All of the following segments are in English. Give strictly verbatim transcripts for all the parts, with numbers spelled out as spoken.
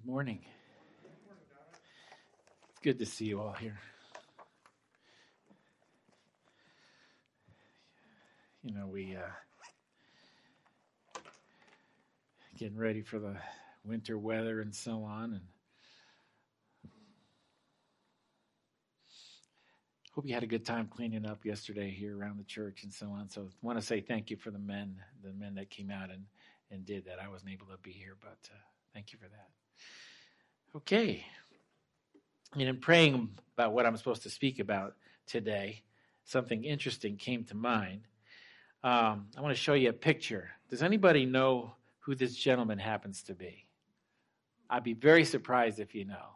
Morning. It's good to see you all here. You know, we uh, getting ready for the winter weather and so on, and hope you had a good time cleaning up yesterday here around the church and so on. So I want to say thank you for the men, the men that came out and, and did that. I wasn't able to be here, but uh, thank you for that. Okay. And in praying about what I'm supposed to speak about today, something interesting came to mind. Um, I want to show you a picture. Does anybody know who this gentleman happens to be? I'd be very surprised if you know.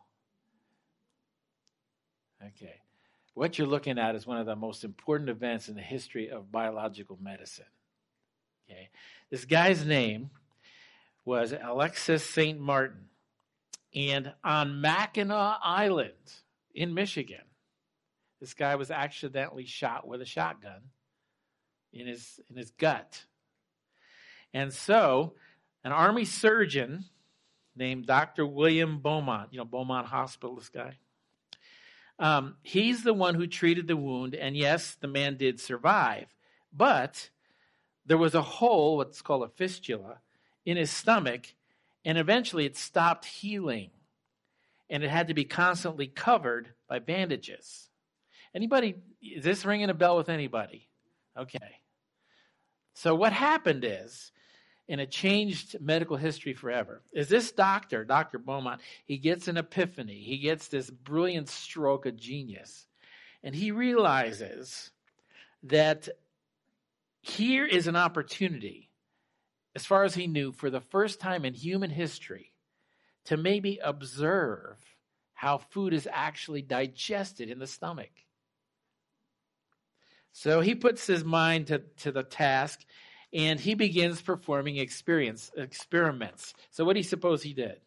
Okay. What you're looking at is one of the most important events in the history of biological medicine. Okay. This guy's name was Alexis Saint Martin. And on Mackinac Island in Michigan, this guy was accidentally shot with a shotgun in his in his gut. And so an Army surgeon named Doctor William Beaumont, you know, Beaumont Hospital, this guy, um, he's the one who treated the wound. And yes, the man did survive. But there was a hole, what's called a fistula, in his stomach. And eventually it stopped healing. And it had to be constantly covered by bandages. Anybody, is this ringing a bell with anybody? Okay. So what happened is, and it changed medical history forever, is this doctor, Doctor Beaumont, he gets an epiphany. He gets this brilliant stroke of genius. And he realizes that here is an opportunity, as far as he knew, for the first time in human history, to maybe observe how food is actually digested in the stomach. So he puts his mind to, to the task, and he begins performing experience experiments. So what do you suppose he did?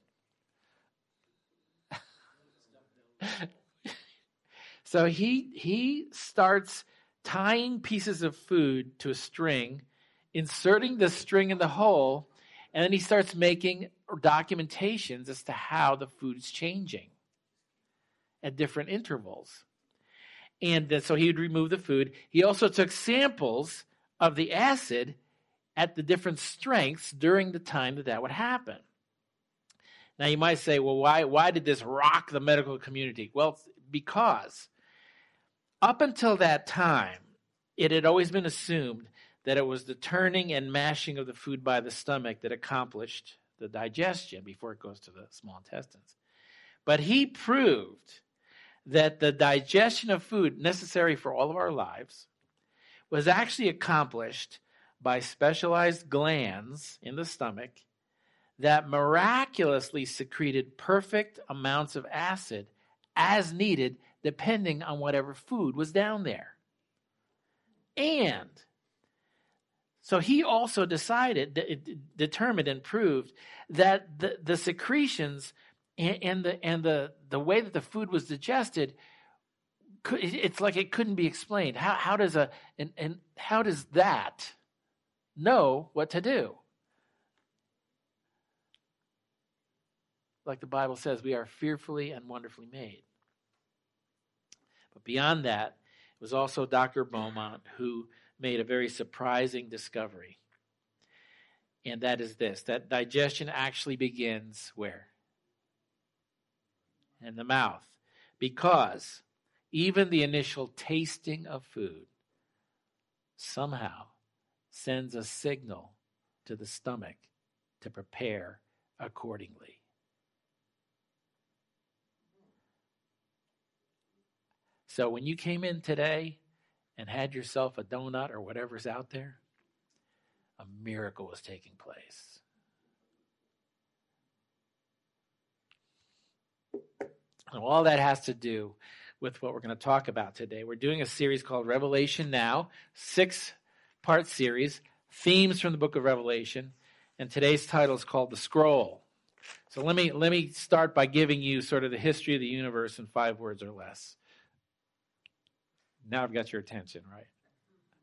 So he he starts tying pieces of food to a string, inserting the string in the hole, and then he starts making documentations as to how the food's changing at different intervals. And uh, so he would remove the food. He also took samples of the acid at the different strengths during the time that that would happen. Now you might say, well, why, why did this rock the medical community? Well, because up until that time, it had always been assumed that it was the turning and mashing of the food by the stomach that accomplished the digestion before it goes to the small intestines. But he proved that the digestion of food necessary for all of our lives was actually accomplished by specialized glands in the stomach that miraculously secreted perfect amounts of acid as needed depending on whatever food was down there. And so he also decided, determined and proved that the, the secretions and, and the and the, the way that the food was digested, could, it's like it couldn't be explained. How how does a and, and how does that know what to do? Like the Bible says, we are fearfully and wonderfully made. But beyond that, it was also Doctor Beaumont who made a very surprising discovery. And that is this, that digestion actually begins where? In the mouth. Because even the initial tasting of food somehow sends a signal to the stomach to prepare accordingly. So when you came in today and had yourself a donut or whatever's out there, a miracle was taking place. And all that has to do with what we're going to talk about today. We're doing a series called Revelation Now, six-part series, themes from the book of Revelation, and today's title is called The Scroll. So let me let me start by giving you sort of the history of the universe in five words or less. Now I've got your attention, right?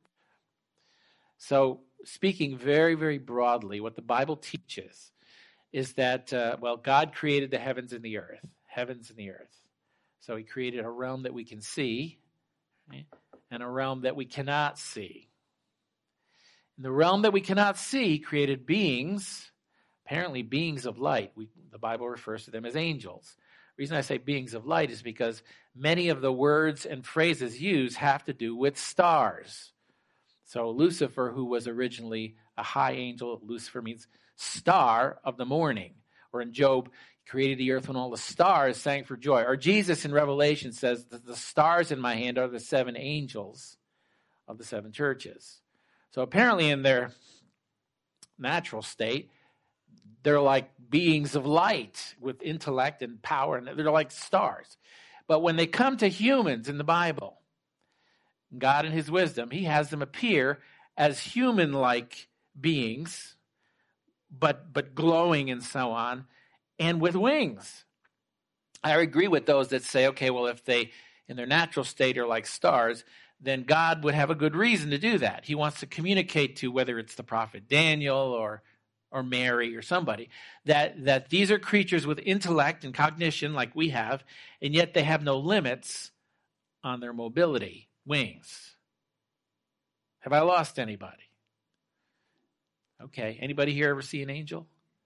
So speaking very, very broadly, what the Bible teaches is that, uh, well, God created the heavens and the earth, heavens and the earth. So he created a realm that we can see, right, and a realm that we cannot see. In the realm that we cannot see, he created beings, apparently beings of light. We, the Bible refers to them as angels. The reason I say beings of light is because many of the words and phrases used have to do with stars. So Lucifer, who was originally a high angel, Lucifer means star of the morning. Or in Job, he created the earth when all the stars sang for joy. Or Jesus in Revelation says that the stars in my hand are the seven angels of the seven churches. So apparently in their natural state, they're like beings of light with intellect and power, and they're like stars. But when they come to humans in the Bible, God in his wisdom, he has them appear as human-like beings, but but glowing and so on, and with wings. I agree with those that say, okay, well, if they, in their natural state, are like stars, then God would have a good reason to do that. He wants to communicate to, whether it's the prophet Daniel or or Mary or somebody, that, that these are creatures with intellect and cognition like we have, and yet they have no limits on their mobility, wings. Have I lost anybody? Okay. Anybody here ever see an angel?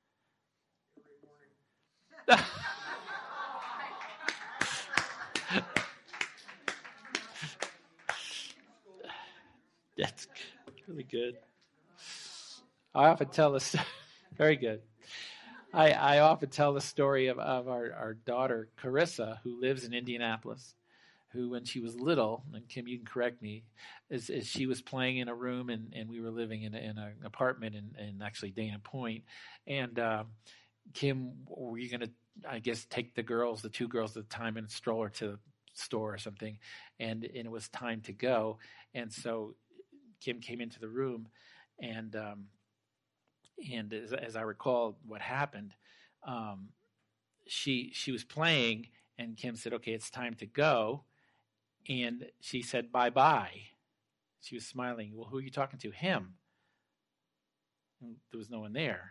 That's really good. I often tell this, very good. I, I often tell the story of, of our, our daughter, Carissa, who lives in Indianapolis, who, when she was little, and Kim, you can correct me, is, is she was playing in a room, and, and we were living in, a, in an apartment in, in actually Dana Point. And uh, Kim, were you going to, I guess, take the girls, the two girls at the time, and stroll her to the store or something? And, and it was time to go. And so Kim came into the room, and um, and as, as I recall what happened, um, she she was playing, and Kim said, okay, it's time to go. And she said, bye-bye. She was smiling. Well, who are you talking to? Him. And there was no one there.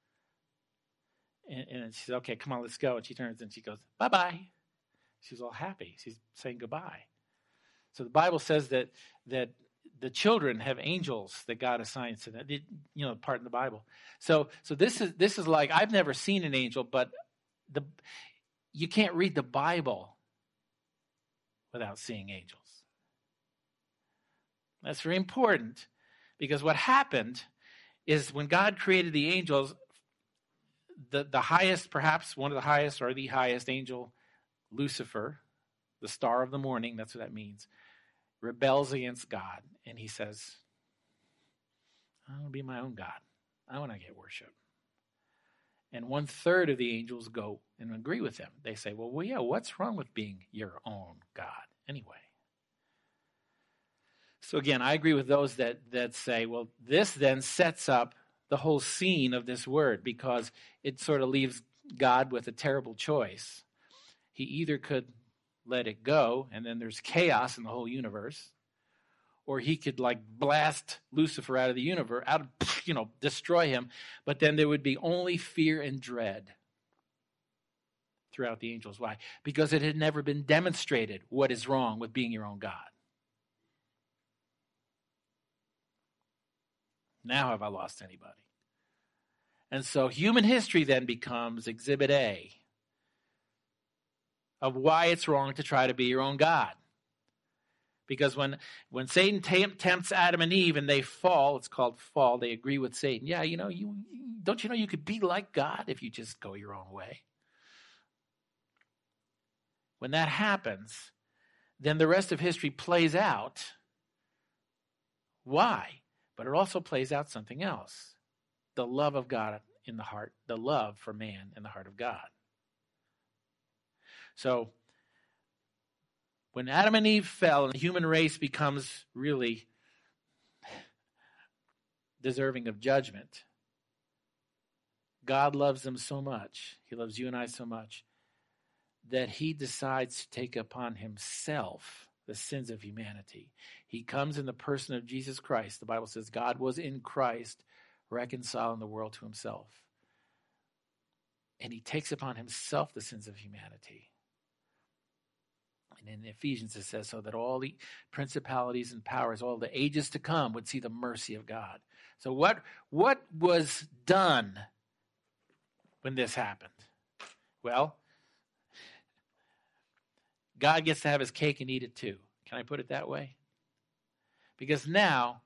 And, and she said, okay, come on, let's go. And she turns and she goes, bye-bye. She was all happy. She's saying goodbye. So the Bible says that that the children have angels that God assigns to them. You know, part in the Bible. So so this is this is like, I've never seen an angel, but the you can't read the Bible without seeing angels. That's very important, because what happened is when God created the angels, the, the highest, perhaps one of the highest or the highest angel, Lucifer, the star of the morning, that's what that means, rebels against God, and he says, I want to be my own God. I want to get worship. And one third of the angels go and agree with him. They say, well, well, yeah, what's wrong with being your own God anyway? So again, I agree with those that, that say, well, this then sets up the whole scene of this word, because it sort of leaves God with a terrible choice. He either could let it go, and then there's chaos in the whole universe, or he could like blast Lucifer out of the universe, out of, you know, destroy him, but then there would be only fear and dread throughout the angels. Why? Because it had never been demonstrated what is wrong with being your own God. Now have I lost anybody? And so human history then becomes exhibit A of why it's wrong to try to be your own God. Because when, when Satan t- tempts Adam and Eve and they fall, it's called fall, they agree with Satan. Yeah, you know, you don't you know you could be like God if you just go your own way? When that happens, then the rest of history plays out. Why? But it also plays out something else. The love of God in the heart, the love for man in the heart of God. So, when Adam and Eve fell and the human race becomes really deserving of judgment, God loves them so much, he loves you and I so much, that he decides to take upon himself the sins of humanity. He comes in the person of Jesus Christ. The Bible says God was in Christ reconciling the world to himself. and he takes upon himself the sins of humanity. And in Ephesians it says, so that all the principalities and powers, all the ages to come would see the mercy of God. So what, what was done when this happened? Well, God gets to have his cake and eat it too. Can I put it that way? Because now,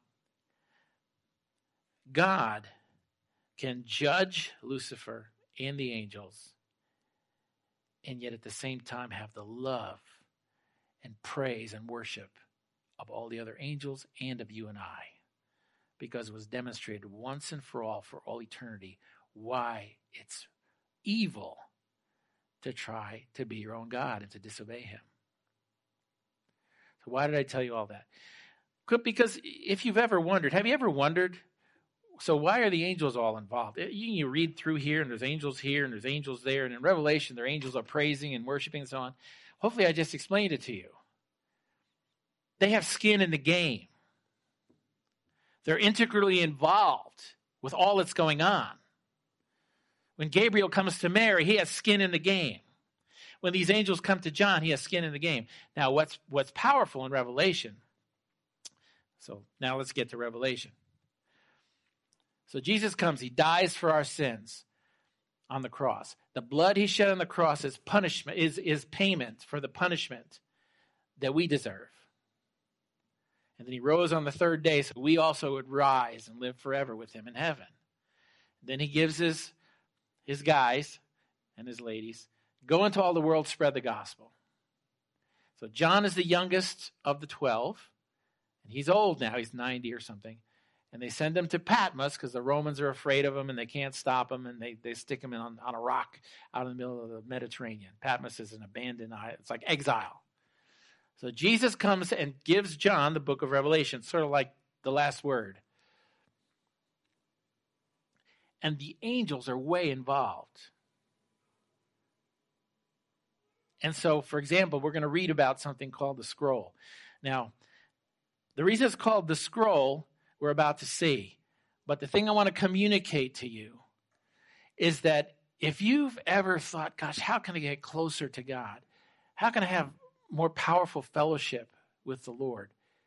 God can judge Lucifer and the angels, and yet at the same time have the love and praise and worship of all the other angels and of you and I. Because it was demonstrated once and for all, for all eternity, why it's evil to try to be your own God and to disobey him. So why did I tell you all that? Because if you've ever wondered, have you ever wondered, so why are the angels all involved? You, you read through here, and there's angels here, and there's angels there, and in Revelation, their angels are praising and worshiping and so on. Hopefully I just explained it to you. They have skin in the game. They're integrally involved with all that's going on. When Gabriel comes to Mary, he has skin in the game. When these angels come to John, he has skin in the game. Now, what's what's powerful in Revelation, so now let's get to Revelation. So Jesus comes, he dies for our sins on the cross. The blood he shed on the cross is punishment, is, is payment for the punishment that we deserve. And then he rose on the third day so we also would rise and live forever with him in heaven. Then he gives his, his guys and his ladies, go into all the world, spread the gospel. So John is the youngest of the twelve, and he's old now, he's ninety or something. And they send him to Patmos because the Romans are afraid of him and they can't stop him, and they, they stick him in on, on a rock out in the middle of the Mediterranean. Patmos is an abandoned island. It's like exile. So Jesus comes and gives John the book of Revelation, sort of like the last word. And the angels are way involved. And so, for example, we're going to read about something called the scroll. Now, the reason it's called the scroll, we're about to see. But the thing I want to communicate to you is that if you've ever thought, gosh, how can I get closer to God? How can I have more powerful fellowship with the Lord?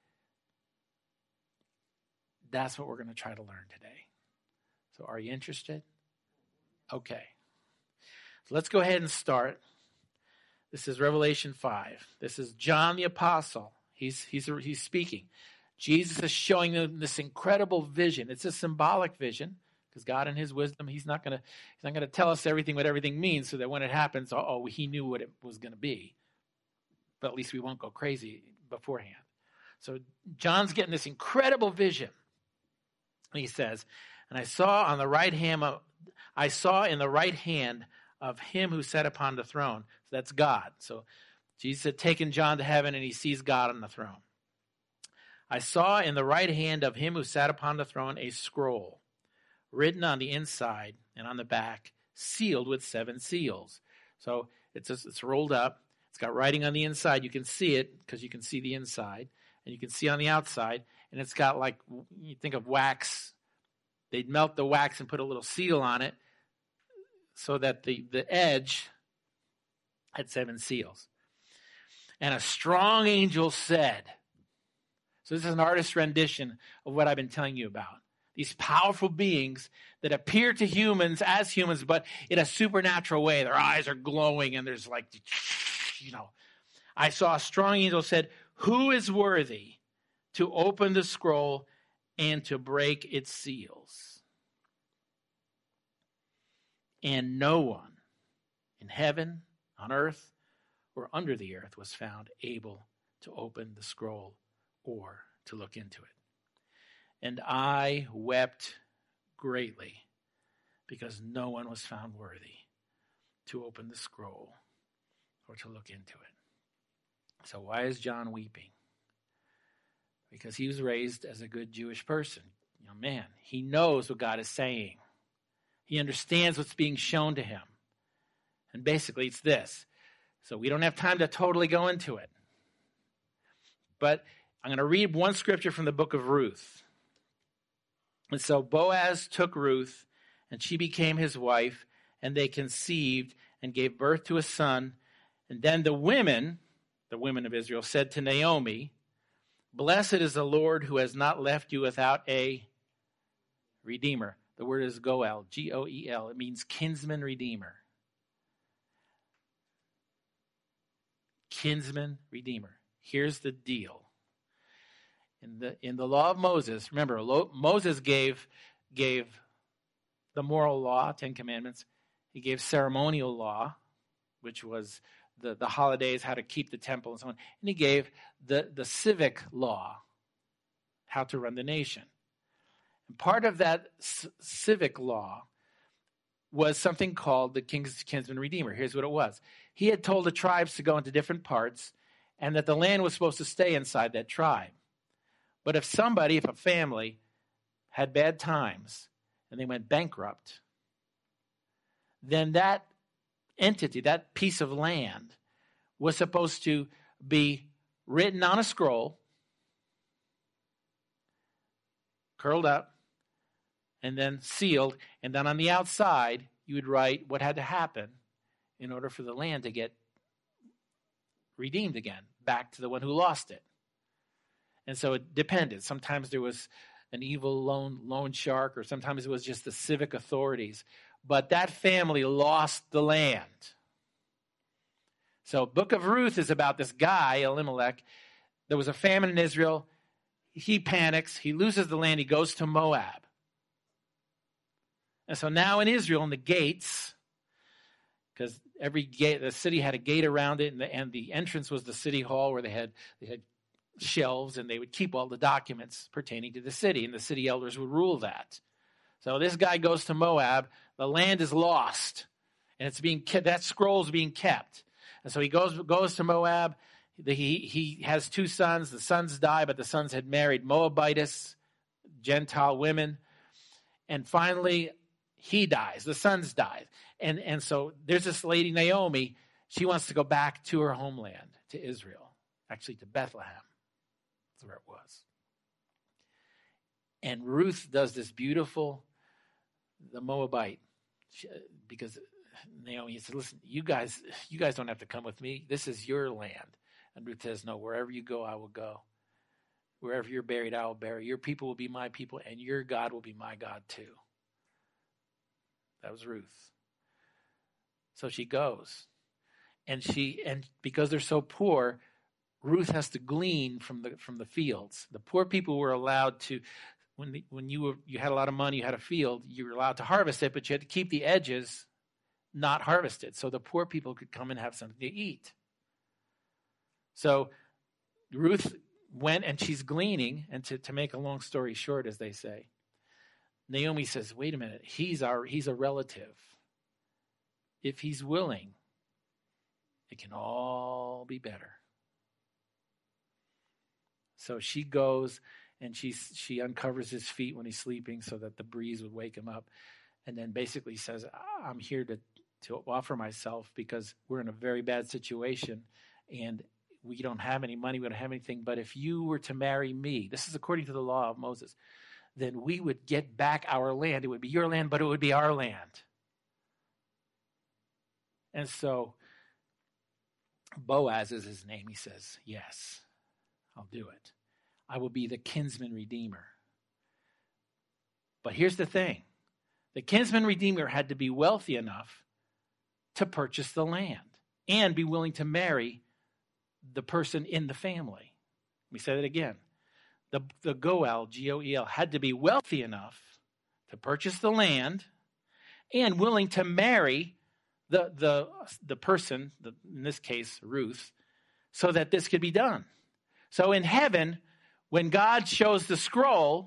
That's what we're going to try to learn today. So are you interested? Okay. So let's go ahead and start. This is Revelation five. This is John the Apostle. He's, he's, he's speaking. Jesus is showing them this incredible vision. It's a symbolic vision because God in his wisdom, he's not going to he's not going to tell us everything what everything means so that when it happens, oh, oh he knew what it was going to be. But at least we won't go crazy beforehand. So John's getting this incredible vision. And he says, and I saw on the right hand of, I saw in the right hand of him who sat upon the throne. So that's God. So Jesus had taken John to heaven and he sees God on the throne. I saw in the right hand of him who sat upon the throne a scroll written on the inside and on the back, sealed with seven seals. So it's just, it's rolled up. It's got writing on the inside. You can see it because you can see the inside, and you can see on the outside. And it's got, like, you think of wax. They'd melt the wax and put a little seal on it so that the, the edge had seven seals. And a strong angel said, so this is an artist's rendition of what I've been telling you about. These powerful beings that appear to humans as humans, but in a supernatural way. Their eyes are glowing and there's like, you know. I saw a strong angel said, who is worthy to open the scroll and to break its seals? And no one in heaven, on earth, or under the earth was found able to open the scroll or to look into it. And I wept greatly because no one was found worthy to open the scroll or to look into it. So why is John weeping? Because he was raised as a good Jewish person. You know, man, he knows what God is saying. He understands what's being shown to him. And basically it's this. So we don't have time to totally go into it. But I'm going to read one scripture from the book of Ruth. And so Boaz took Ruth, and she became his wife, and they conceived and gave birth to a son. And then the women, the women of Israel, said to Naomi, "Blessed is the Lord who has not left you without a redeemer." The word is goel, G O E L. It means kinsman redeemer. Kinsman redeemer. Here's the deal. In the in the law of Moses, remember, Lo, Moses gave gave the moral law, Ten Commandments. He gave ceremonial law, which was the, the holidays, how to keep the temple and so on. And he gave the, the civic law, how to run the nation. And part of that c- civic law was something called the King's Kinsman Redeemer. Here's what it was. He had told the tribes to go into different parts and that the land was supposed to stay inside that tribe. But if somebody, if a family had bad times and they went bankrupt, then that entity, that piece of land, was supposed to be written on a scroll, curled up, and then sealed. And then on the outside, you would write what had to happen in order for the land to get redeemed again, back to the one who lost it. And so it depended. Sometimes there was an evil loan, loan shark, or sometimes it was just the civic authorities. But that family lost the land. So Book of Ruth is about this guy, Elimelech. There was a famine in Israel. He panics. He loses the land. He goes to Moab. And so now in Israel, in the gates, because every gate, the city had a gate around it, and the, and the entrance was the city hall where they had they had shelves, and they would keep all the documents pertaining to the city, and the city elders would rule that. So this guy goes to Moab. The land is lost, and it's being kept, that scroll is being kept. And so he goes goes to Moab. He he has two sons. The sons die, but the sons had married Moabitess, Gentile women, and finally he dies. The sons die, and and so there's this lady Naomi. She wants to go back to her homeland, to Israel, actually to Bethlehem. That's where it was. And Ruth does this beautiful, the Moabite, she, because Naomi said, "Listen, you guys, you guys don't have to come with me. This is your land." And Ruth says, "No, wherever you go, I will go. Wherever you're buried, I will bury. Your people will be my people, and your God will be my God too." That was Ruth. So she goes, and she and because they're so poor, Ruth has to glean from the from the fields. The poor people were allowed to, when the, when you were you had a lot of money, you had a field, you were allowed to harvest it, but you had to keep the edges not harvested, so the poor people could come and have something to eat. So Ruth went, and she's gleaning, and to, to make a long story short, as they say, Naomi says, "Wait a minute, he's our he's a relative. If he's willing, it can all be better." So she goes, and she she uncovers his feet when he's sleeping so that the breeze would wake him up, and then basically says, "I'm here to to offer myself because we're in a very bad situation, and we don't have any money, we don't have anything, but if you were to marry me," this is according to the law of Moses, "then we would get back our land. It would be your land, but it would be our land." And so Boaz is his name. He says, "Yes, I'll do it. I will be the kinsman redeemer." But here's the thing. The kinsman redeemer had to be wealthy enough to purchase the land and be willing to marry the person in the family. Let me say that again. The, the Goel, G O E L, had to be wealthy enough to purchase the land and willing to marry the, the, the person, the, in this case, Ruth, so that this could be done. So in heaven, when God shows the scroll,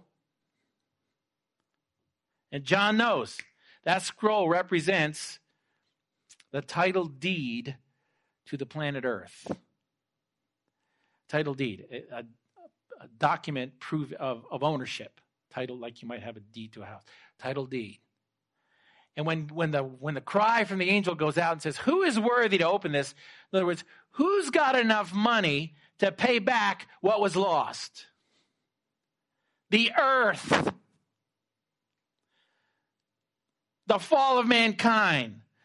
and John knows, that scroll represents the title deed to the planet Earth. Title deed, a, a document proof of, of ownership. Title, like you might have a deed to a house. Title deed. And when, when the when the cry from the angel goes out and says, "Who is worthy to open this?" In other words, who's got enough money to pay back what was lost? The earth. The fall of mankind.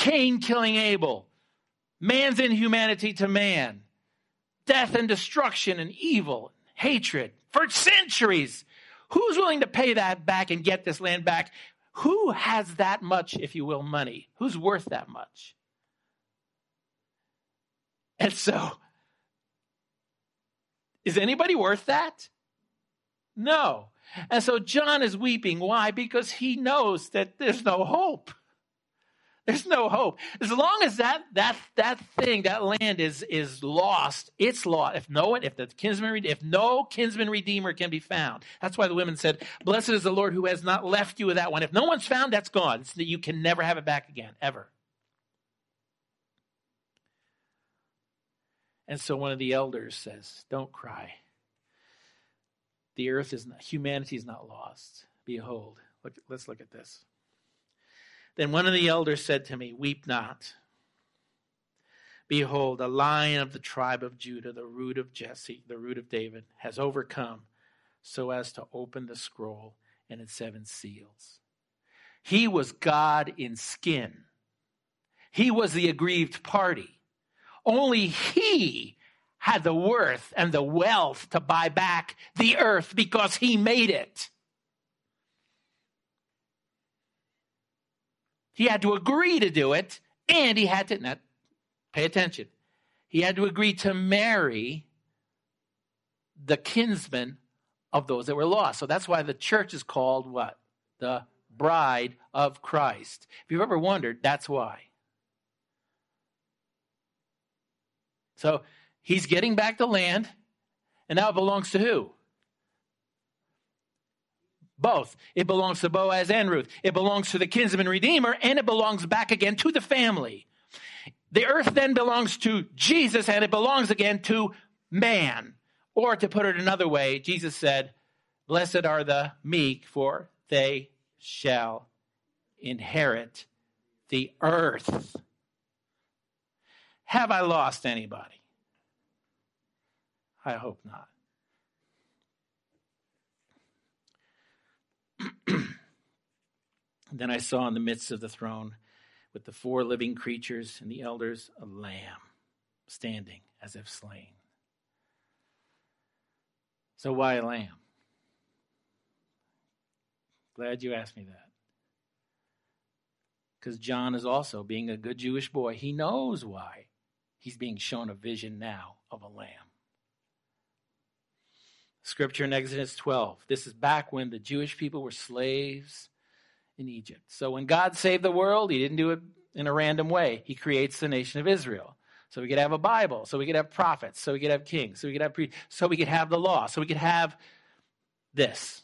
Cain killing Abel, man's inhumanity to man, death and destruction and evil, hatred for centuries. Who's willing to pay that back and get this land back? Who has that much, if you will, money? Who's worth that much? And so, is anybody worth that? No. And so John is weeping. Why? Because he knows that there's no hope. There's no hope. As long as that that that thing, that land is is lost, it's lost. If no one, if the kinsman, if no kinsman redeemer can be found, that's why the women said, "Blessed is the Lord who has not left you with that one." If no one's found, that's gone. It's that you can never have it back again, ever. And so one of the elders says, "Don't cry. The earth is not, humanity is not lost. Behold, look, let's look at this." Then one of the elders said to me, "Weep not. Behold, a lion of the tribe of Judah, the root of Jesse, the root of David, has overcome so as to open the scroll and its seven seals." He was God in skin. He was the aggrieved party. Only he had the worth and the wealth to buy back the earth because he made it. He had to agree to do it, and he had to, not pay attention, he had to agree to marry the kinsman of those that were lost. So that's why the church is called what? The bride of Christ. If you've ever wondered, that's why. So he's getting back the land, and now it belongs to who? Both. It belongs to Boaz and Ruth. It belongs to the kinsman redeemer, and it belongs back again to the family. The earth then belongs to Jesus, and it belongs again to man. Or to put it another way, Jesus said, "Blessed are the meek, for they shall inherit the earth." Have I lost anybody? I hope not. Then I saw in the midst of the throne with the four living creatures and the elders a lamb standing as if slain. So why a lamb? Glad you asked me that. Because John is also, being a good Jewish boy, he knows why he's being shown a vision now of a lamb. Scripture in Exodus twelve. This is back when the Jewish people were slaves in Egypt. So when God saved the world, he didn't do it in a random way. He creates the nation of Israel. So we could have a Bible. So we could have prophets. So we could have kings. So we could have priests. So we could have the law. So we could have this.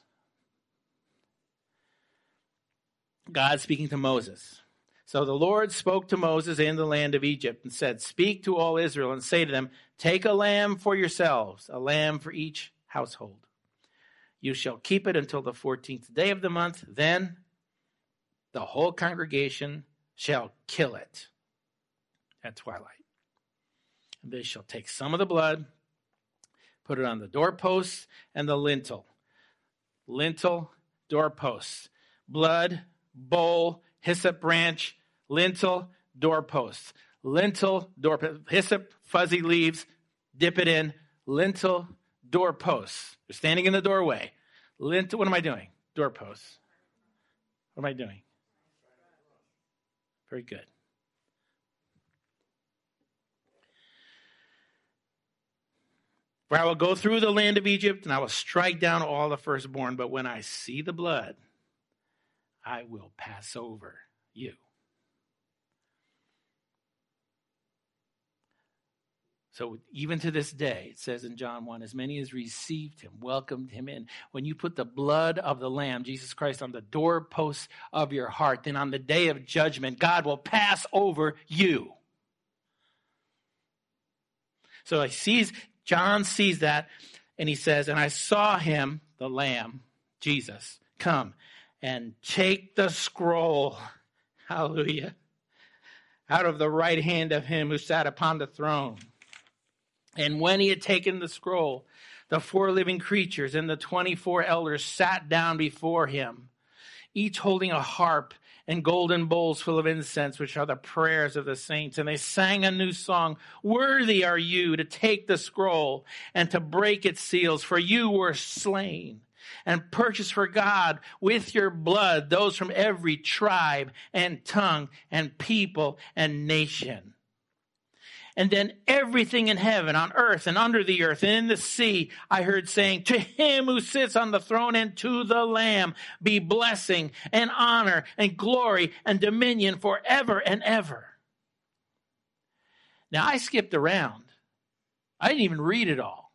God speaking to Moses. So the Lord spoke to Moses in the land of Egypt and said, "Speak to all Israel and say to them, take a lamb for yourselves, a lamb for each household. You shall keep it until the fourteenth day of the month. Then the whole congregation shall kill it at twilight. And they shall take some of the blood, put it on the doorposts and the lintel. Lintel, doorposts. Blood, bowl, hyssop branch, lintel, doorposts. Lintel, doorpost. Hyssop, fuzzy leaves, dip it in. Lintel, doorposts. You're standing in the doorway. Lintel, what am I doing? Doorposts. What am I doing? Very good. For I will go through the land of Egypt, and I will strike down all the firstborn. But when I see the blood, I will pass over you. So even to this day, it says in John one, as many as received him, welcomed him in. When you put the blood of the Lamb, Jesus Christ, on the doorposts of your heart, then on the day of judgment, God will pass over you. So he sees, John sees that, and he says, and I saw him, the Lamb, Jesus, come and take the scroll, hallelujah, out of the right hand of him who sat upon the throne. And when he had taken the scroll, the four living creatures and the twenty-four elders sat down before him, each holding a harp and golden bowls full of incense, which are the prayers of the saints. And they sang a new song. Worthy are you to take the scroll and to break its seals, for you were slain and purchased for God with your blood those from every tribe and tongue and people and nation. And then everything in heaven, on earth, and under the earth, and in the sea, I heard saying, to him who sits on the throne and to the Lamb be blessing and honor and glory and dominion forever and ever. Now, I skipped around. I didn't even read it all.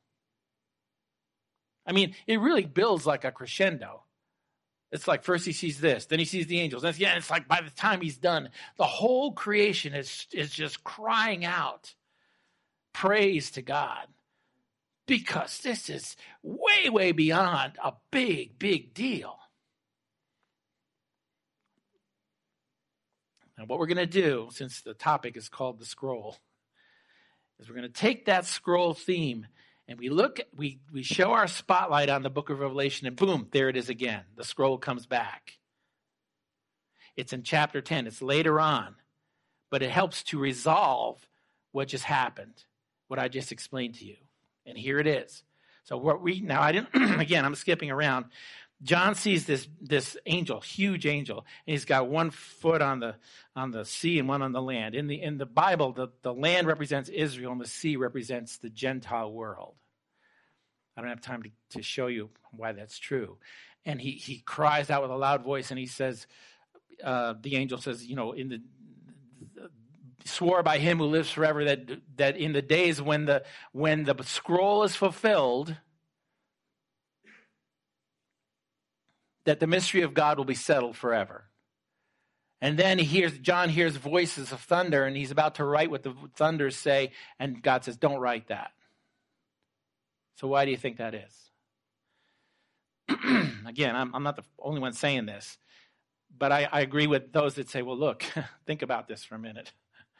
I mean, it really builds like a crescendo. It's like first he sees this, then he sees the angels. And yeah, it's like by the time he's done, the whole creation is, is just crying out praise to God. Because this is way, way beyond a big, big deal. Now what we're going to do, since the topic is called the scroll, is we're going to take that scroll theme and we look, we, we show our spotlight on the book of Revelation, and boom, there it is again. The scroll comes back. It's in chapter ten. It's later on. But it helps to resolve what just happened, what I just explained to you. And here it is. So what we, now I didn't, again, I'm skipping around. John sees this, this angel, huge angel, and he's got one foot on the on the sea and one on the land. In the in the Bible, the, the land represents Israel and the sea represents the Gentile world. I don't have time to, to show you why that's true. And he he cries out with a loud voice, and he says, uh, the angel says, you know, in the swore by him who lives forever that that in the days when the when the scroll is fulfilled, that the mystery of God will be settled forever. And then he hears, John hears voices of thunder, and he's about to write what the thunders say, and God says, don't write that. So why do you think that is? Again, I'm, I'm not the only one saying this, but I, I agree with those that say, well, look, think about this for a minute.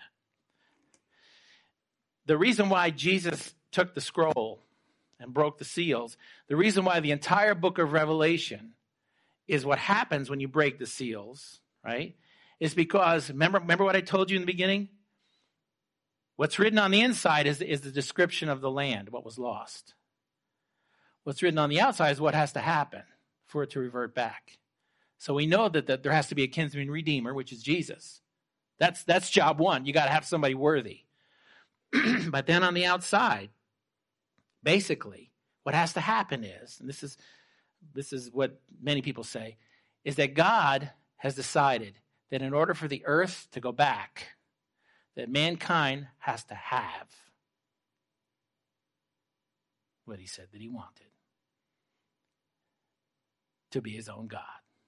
The reason why Jesus took the scroll and broke the seals, the reason why the entire book of Revelation is what happens when you break the seals, right? Is because, remember, remember what I told you in the beginning? What's written on the inside is, is the description of the land, what was lost. What's written on the outside is what has to happen for it to revert back. So we know that, that there has to be a kinsman redeemer, which is Jesus. That's, that's job one. You got to have somebody worthy. But then on the outside, basically, what has to happen is, and this is This is what many people say, is that God has decided that in order for the earth to go back, that mankind has to have what he said that he wanted, to be his own God.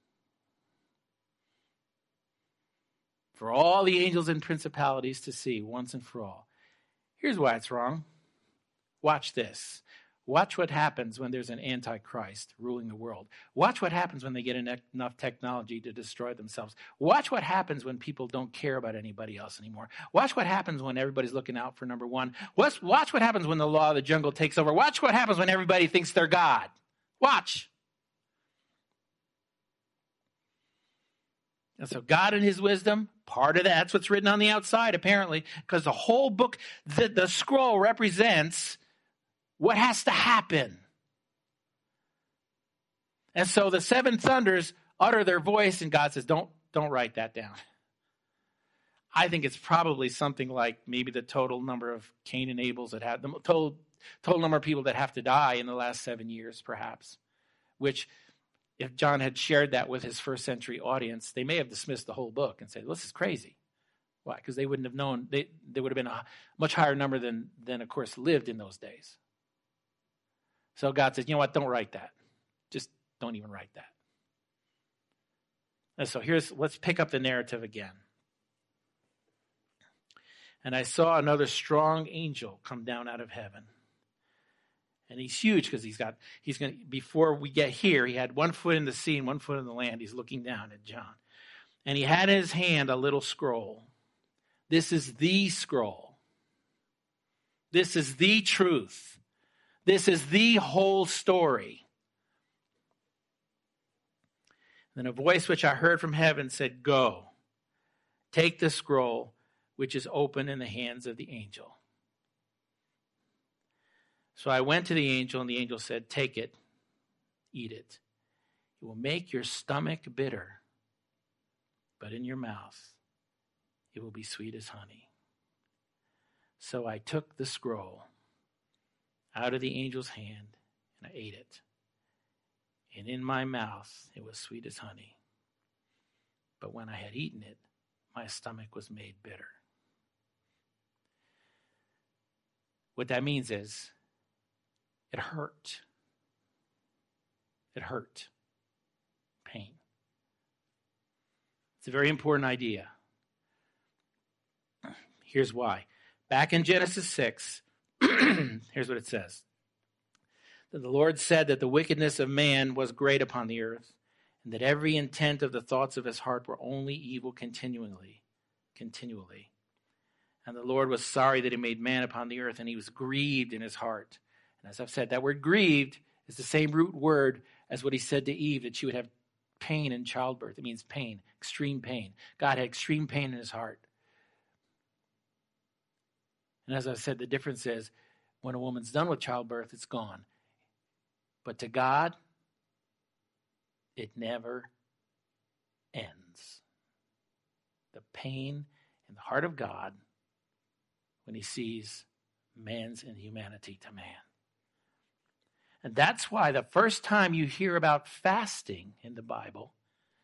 For all the angels and principalities to see once and for all. Here's why it's wrong. Watch this. Watch what happens when there's an antichrist ruling the world. Watch what happens when they get enough technology to destroy themselves. Watch what happens when people don't care about anybody else anymore. Watch what happens when everybody's looking out for number one. Watch, watch what happens when the law of the jungle takes over. Watch what happens when everybody thinks they're God. Watch. And so God in his wisdom, part of that's what's written on the outside apparently, because the whole book, the, the scroll represents what has to happen. And so the seven thunders utter their voice, and God says, don't, don't write that down. I think it's probably something like maybe the total number of Cain and Abel's that have, the total, total number of people that have to die in the last seven years, perhaps. Which, if John had shared that with his first century audience, they may have dismissed the whole book and said, well, this is crazy. Why? Because they wouldn't have known, they, they would have been a much higher number than, than, of course, lived in those days. So God says, you know what, don't write that. Just don't even write that. And so here's, let's pick up the narrative again. And I saw another strong angel come down out of heaven. And he's huge because he's got, he's going to, before we get here, he had one foot in the sea and one foot in the land. He's looking down at John. And he had in his hand a little scroll. This is the scroll. This is the truth. This is the whole story. Then a voice which I heard from heaven said, "Go, take the scroll which is open in the hands of the angel." So I went to the angel, and the angel said, "Take it, eat it. It will make your stomach bitter, but in your mouth it will be sweet as honey." So I took the scroll out of the angel's hand, and I ate it. And in my mouth it was sweet as honey. But when I had eaten it, my stomach was made bitter. What that means is, it hurt. It hurt. Pain. It's a very important idea. Here's why. Back in Genesis six, here's what it says. That the Lord said that the wickedness of man was great upon the earth, and that every intent of the thoughts of his heart were only evil continually, continually. And the Lord was sorry that he made man upon the earth, and he was grieved in his heart. And as I've said, that word grieved is the same root word as what he said to Eve, that she would have pain in childbirth. It means pain, extreme pain. God had extreme pain in his heart. And as I said, the difference is when a woman's done with childbirth, it's gone. But to God, it never ends. The pain in the heart of God when he sees man's inhumanity to man. And that's why the first time you hear about fasting in the Bible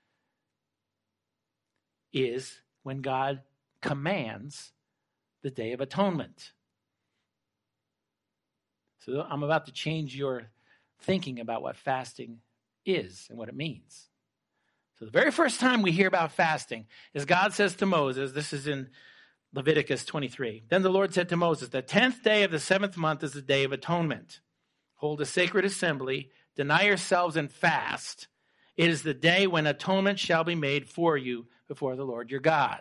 is when God commands the Day of Atonement. So I'm about to change your thinking about what fasting is and what it means. So the very first time we hear about fasting is God says to Moses, this is in Leviticus twenty-three. Then the Lord said to Moses, "The tenth day of the seventh month is the Day of Atonement. Hold a sacred assembly, deny yourselves and fast. It is the day when atonement shall be made for you before the Lord your God."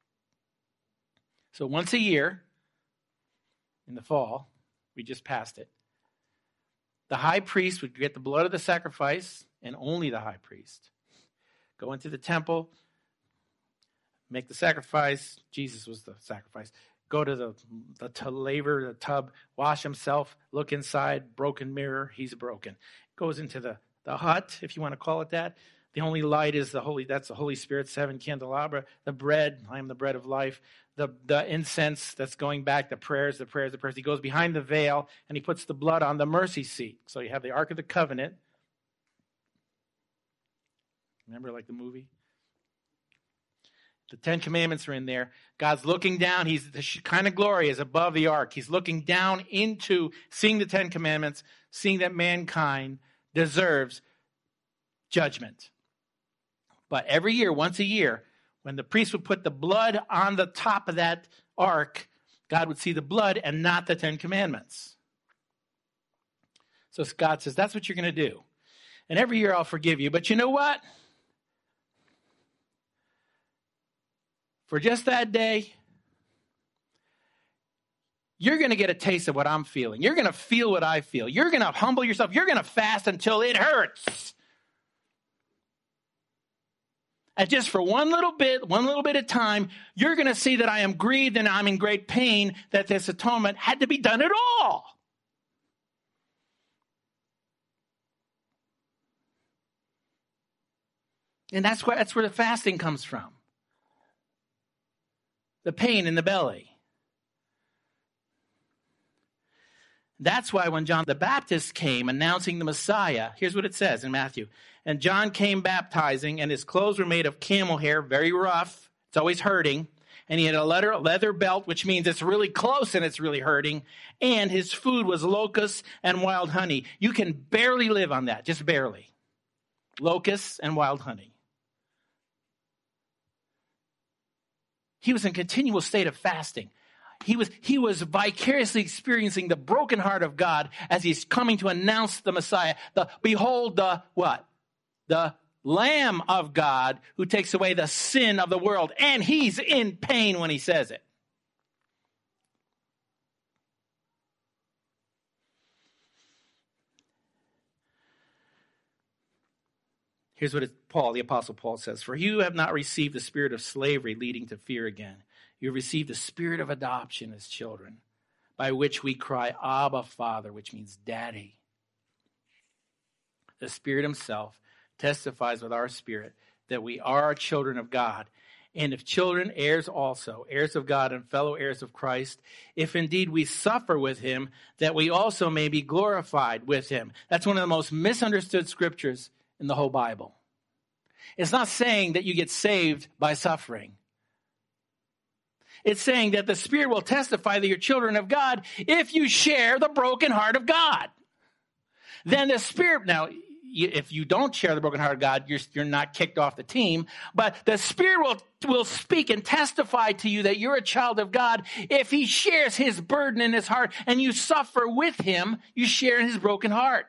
So once a year, in the fall, we just passed it, the high priest would get the blood of the sacrifice, and only the high priest, go into the temple, make the sacrifice. Jesus was the sacrifice. Go to the, the t- laver, the tub, wash himself, look inside, broken mirror, he's broken. Goes into the, the hut, if you want to call it that. The only light is the Holy, that's the Holy Spirit, seven candelabra. The bread, I am the bread of life. The, the incense that's going back, the prayers, the prayers, the prayers. He goes behind the veil and he puts the blood on the mercy seat. So you have the Ark of the Covenant. Remember like the movie? The Ten Commandments are in there. God's looking down. He's the kind of glory is above the ark. He's looking down into seeing the Ten Commandments, seeing that mankind deserves judgment. But every year, once a year, when the priest would put the blood on the top of that ark, God would see the blood and not the Ten Commandments. So God says, that's what you're going to do. And every year I'll forgive you. But you know what? For just that day, you're going to get a taste of what I'm feeling. You're going to feel what I feel. You're going to humble yourself. You're going to fast until it hurts. And just for one little bit, one little bit of time, you're going to see that I am grieved and I'm in great pain that this atonement had to be done at all. And that's where, that's where the fasting comes from. The pain in the belly. That's why when John the Baptist came announcing the Messiah, here's what it says in Matthew. And John came baptizing, and his clothes were made of camel hair, very rough. It's always hurting. And he had a leather, leather belt, which means it's really close and it's really hurting. And his food was locusts and wild honey. You can barely live on that, just barely. Locusts and wild honey. He was in continual state of fasting. He was, he was vicariously experiencing the broken heart of God as he's coming to announce the Messiah. The, behold the what? The Lamb of God who takes away the sin of the world. And he's in pain when he says it. Here's what it Paul, the Apostle Paul says, "For you have not received the spirit of slavery leading to fear again. You have received the spirit of adoption as children, by which we cry, Abba, Father," which means daddy. The Spirit himself testifies with our spirit that we are children of God. And if children, heirs also, heirs of God and fellow heirs of Christ, if indeed we suffer with him, that we also may be glorified with him. That's one of the most misunderstood scriptures in the whole Bible. It's not saying that you get saved by suffering. It's saying that the Spirit will testify that you're children of God if you share the broken heart of God. Then the Spirit, now, if you don't share the broken heart of God, you're, you're not kicked off the team. But the Spirit will, will speak and testify to you that you're a child of God if he shares his burden in his heart and you suffer with him, you share in his broken heart.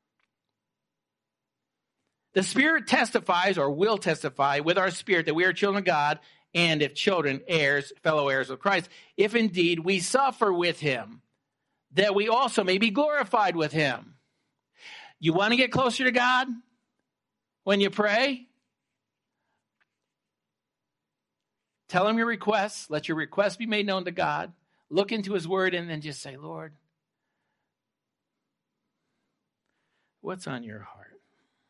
The Spirit testifies or will testify with our spirit that we are children of God, and if children, heirs, fellow heirs of Christ, if indeed we suffer with him, that we also may be glorified with him. You want to get closer to God when you pray? Tell him your requests. Let your requests be made known to God. Look into his word and then just say, Lord, what's on your heart?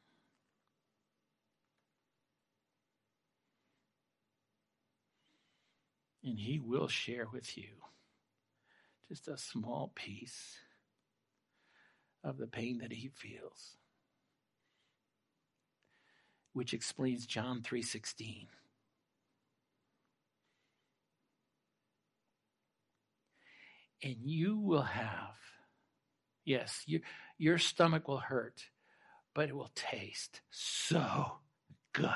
And he will share with you just a small piece of the pain that he feels, which explains John three sixteen. And you will have, yes, your, your stomach will hurt, but it will taste so good.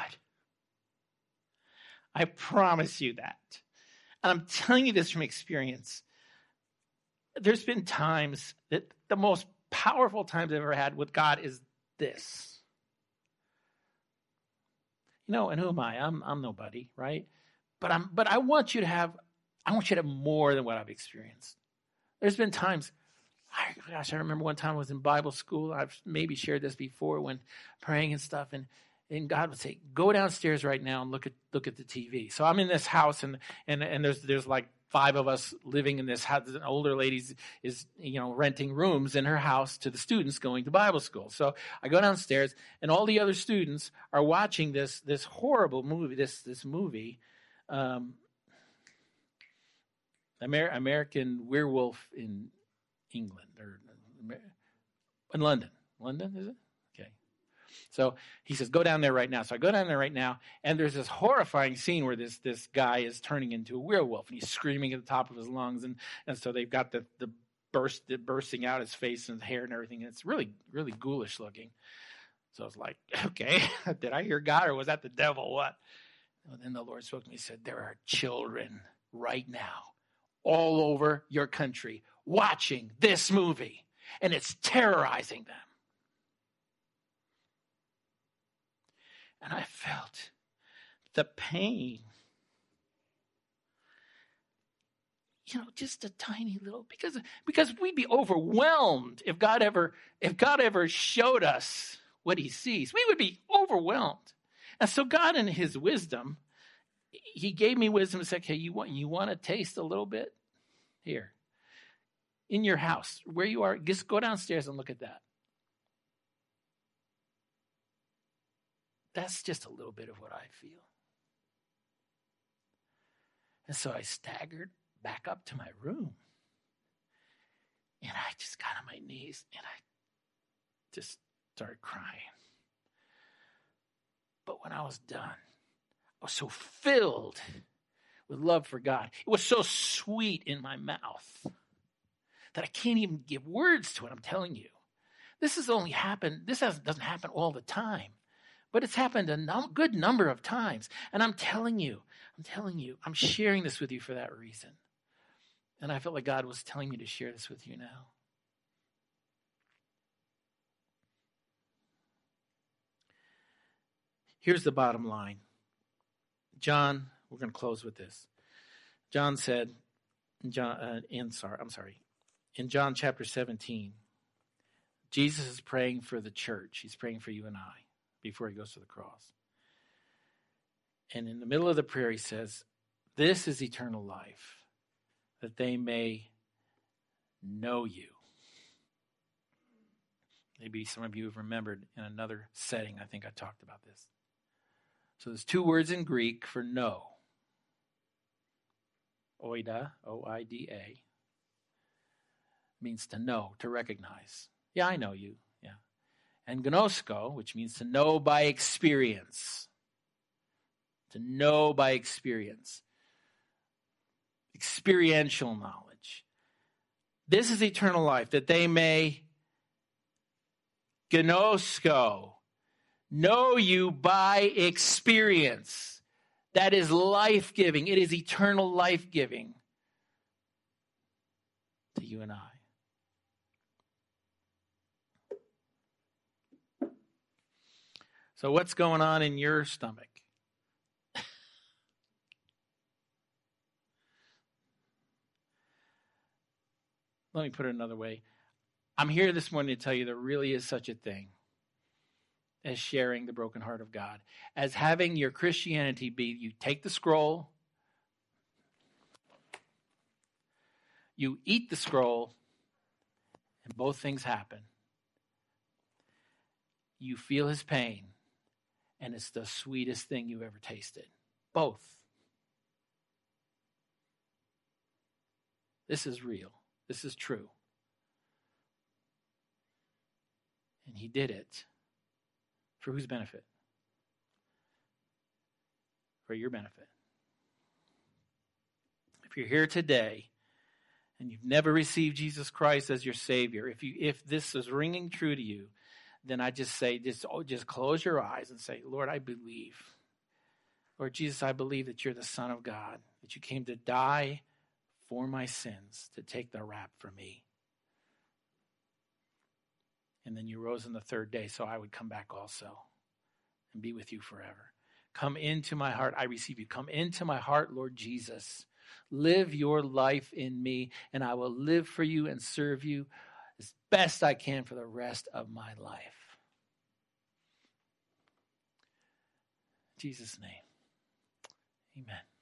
I promise you that. And I'm telling you this from experience. There's been times that the most powerful times I've ever had with God is this. You know, and who am I? I'm I'm nobody, right? But I'm but I want you to have I want you to have more than what I've experienced. There's been times, I, gosh, I remember one time I was in Bible school. I've maybe shared this before when praying and stuff, and and God would say, "Go downstairs right now and look at look at the T V." So I'm in this house, and and and there's there's like five of us living in this house. An older lady is, you know, renting rooms in her house to the students going to Bible school. So I go downstairs, and all the other students are watching this this horrible movie. This this movie, um, Amer- American Werewolf in England or in London. London, is it? Okay. So he says, "Go down there right now." So I go down there right now, and there's this horrifying scene where this this guy is turning into a werewolf, and he's screaming at the top of his lungs, and, and so they've got the the burst the bursting out his face and his hair and everything, and it's really really ghoulish looking. So I was like, okay, did I hear God or was that the devil? What? And then the Lord spoke to me and said, "There are children right now all over your country watching this movie, and it's terrorizing them." And I felt the pain. You know, just a tiny little, because, because we'd be overwhelmed if God ever, if God ever showed us what he sees. We would be overwhelmed. And so God in his wisdom, he gave me wisdom and said, "Okay, you want, you want to taste a little bit? Here. In your house, where you are, just go downstairs and look at that." That's just a little bit of what I feel. And so I staggered back up to my room. And I just got on my knees and I just started crying. But when I was done, I was so filled with love for God. It was so sweet in my mouth that I can't even give words to it. I'm telling you. This has only happened, this has, doesn't happen all the time. But it's happened a num- good number of times. And I'm telling you, I'm telling you, I'm sharing this with you for that reason. And I felt like God was telling me to share this with you now. Here's the bottom line. John, we're going to close with this. John said, John, uh, in, sorry, I'm sorry, in John chapter seventeen, Jesus is praying for the church. He's praying for you and I before he goes to the cross. And in the middle of the prayer, he says, this is eternal life, that they may know you. Maybe some of you have remembered in another setting, I think I talked about this. So there's two words in Greek for know. Oida, O I D A, means to know, to recognize. Yeah, I know you. Yeah. And gnosko, which means to know by experience. To know by experience. Experiential knowledge. This is eternal life, that they may gnosko, know you by experience. That is life-giving. It is eternal life-giving to you and I. So what's going on in your stomach? Let me put it another way. I'm here this morning to tell you there really is such a thing as sharing the broken heart of God, as having your Christianity be, you take the scroll, you eat the scroll, and both things happen. You feel his pain, and it's the sweetest thing you've ever tasted. Both. This is real. This is true. And he did it. For whose benefit? For your benefit. If you're here today and you've never received Jesus Christ as your Savior, if you if this is ringing true to you, then I just say, just, oh, just close your eyes and say, Lord, I believe. Lord Jesus, I believe that you're the Son of God, that you came to die for my sins, to take the rap for me. And then you rose on the third day, so I would come back also and be with you forever. Come into my heart. I receive you. Come into my heart, Lord Jesus. Live your life in me, and I will live for you and serve you as best I can for the rest of my life. In Jesus' name, amen.